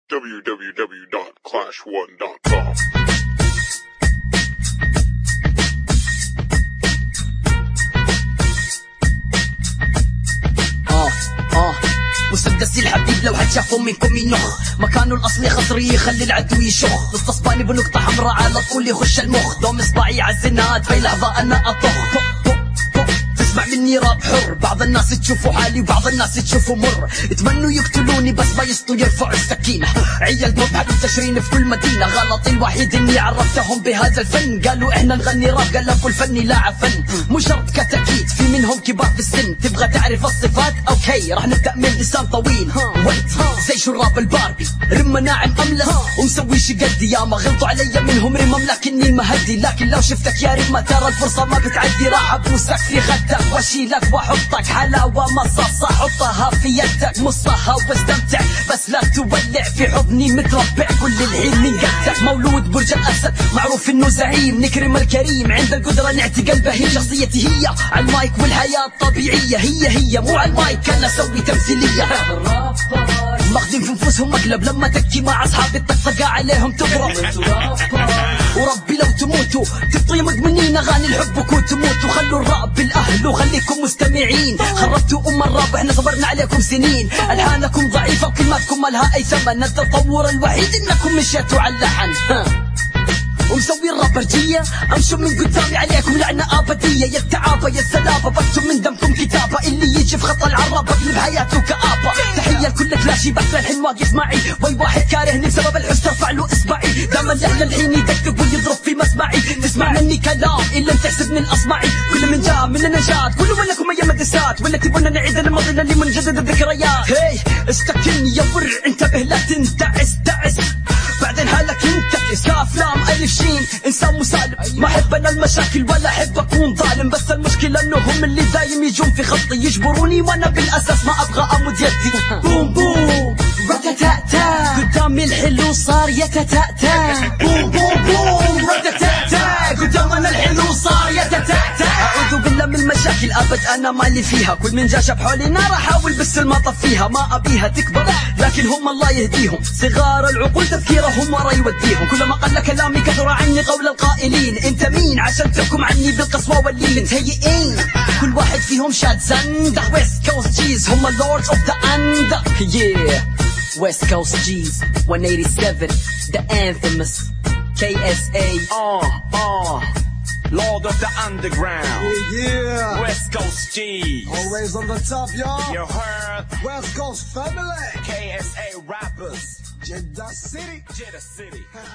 www.clash1.com. مسدسي الحبيب لو حد شافه منكم ينخ، مكانه الاصلي خصري يخلي العدو يشخ، استصباني بنقطة حمراء على طول يخش المخ، دوم اصبعي عالزناد في لحظة انا اطخ. تسمع مني راب حر، بعض الناس تشوفوا حالي وبعض الناس تشوفوا مر، يتمنوا يقتلوني بس ما يسطوا يرفعوا السكينة، عيال بوب حلو تشرين في كل مدينة، غلطي الوحيد اني عرفتهم بهذا الفن، قالوا احنا نغني راب قلبوا الفني لا فن، مو شرط كتاكيد في منهم كبار في السن، تبغى تعرف الصفات اوكي راح نبدأ من لسان طويل، ويت زي شراب الباربي رمة ناعم املس ومسوي شي قدي، ياما غلطوا علي منهم رمم لكني مهدي، لكن لو شفتك يا رمة ترى الفرصة ما بتعدي، راح ابوسك في خدك واشيلك واحطك حلاوة مصاصة حطها في يدك مصها واستمتع، بس لا تولع في حضني متربع كل الحين من قدك، مولود برج الاسد معروف انه زعيم، نكرم الكريم عند القدرة نعتي قلبه، هي شخصيتي هي على المايك والحياة الطبيعية، هي مو على المايك انا اسوي تمثيلية، ماخذين في نفوسهم مقلب لما تكي مع اصحابي الطقطقة عليهم تضرب، وربي لو تموتوا تبطي مدمنين اغاني الحب وكون تموتوا، خلوا الراب بالاهل وخليكم مستمعين، خربتوا الراب واحنا صبرنا عليكم سنين، الحانكم ضعيفة وكلماتكم ما لها اي ثمن، التطور الوحيد انكم مشيتوا على اللحن ومسوي الرابرجية، امشوا من قدامي عليكم لعنة ابدية، يا التعابة يا السلابة بكتب من دمكم كتابة، اللي يجي في خط العرابة بقلب حياته كآبة، تحية لكل كلاشي بس للحين واقف معي، وي واحد كارهني بسبب الحس ترفع له اصبعي، دام اللحن الحين يدقدق ويضرب في مسمعي، تسمع مني كلام الا تحسبني الاصمعي، كل من جاء من النجاة كله منكم ايام الدسات، ولا تبونا نعيد الماضي اللي منجدد الذكريات، هي استكن يا ور انتبه لا تنتعس تعس، بعدين حالك انت كافلام الف شين، انسان مسالم ما احب انا المشاكل ولا احب اكون ظالم، بس المشكلة انهم اللي دايم يجون في خطي يجبروني وانا بالاساس ما ابغى امد يدي، بوم بوم رتتاتا قدامي الحلو صار يتتاتا، بوم بوم بوم رتتاتا قدامنا الحلو صار يتتاتا، اعوذ بالله من المشاكل ابد انا مالي فيها، كل من جا شاف حولي نار احاول بس ما اطفيها، ما ابيها تكبر لكن هم الله يهديهم، صغار العقول تفكيرهم ورا يوديهم، كلما قل كلامي كثر عني قول القائلين، انت مين عشان تحكم عني بالقسوة واللين، متهيئين كل واحد فيهم شاد زند، ويست كوست جيز هم اللوردز اوف ذا اند، yeah West Coast G's 187 the infamous KSA Lord of the Underground. Yeah. West Coast G's. Always on the top, y'all. You heard? West Coast family. KSA rappers. Jeddah City. Jeddah City.